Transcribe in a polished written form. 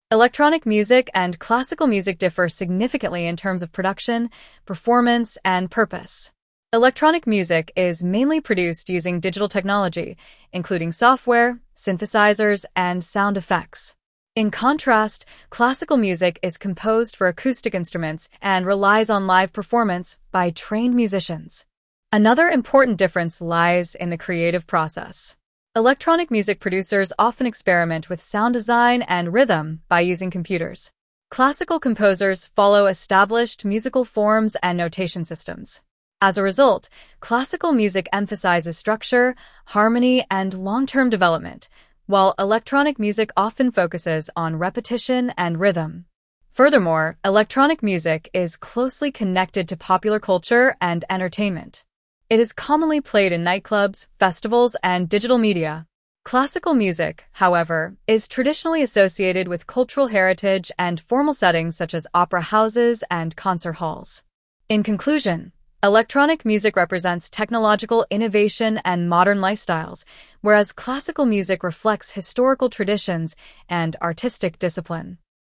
Electronic music and classical music differ significantly in terms of production, performance, and purpose. Electronic music is mainly produced using digital technology, including software, synthesizers, and sound effects. In contrast, classical music is composed for acoustic instruments and relies on live performance by trained musicians. Another important difference lies in the creative process. Electronic music producers often experiment with sound design and rhythm by using computers. Classical composers follow established musical forms and notation systems. As a result, classical music emphasizes structure, harmony, and long-term development, while electronic music often focuses on repetition and rhythm. Furthermore, electronic music is closely connected to popular culture and entertainment. It is commonly played in nightclubs, festivals, and digital media. Classical music, however, is traditionally associated with cultural heritage and formal settings such as opera houses and concert halls. In conclusion, electronic music represents technological innovation and modern lifestyles, whereas classical music reflects historical traditions and artistic discipline.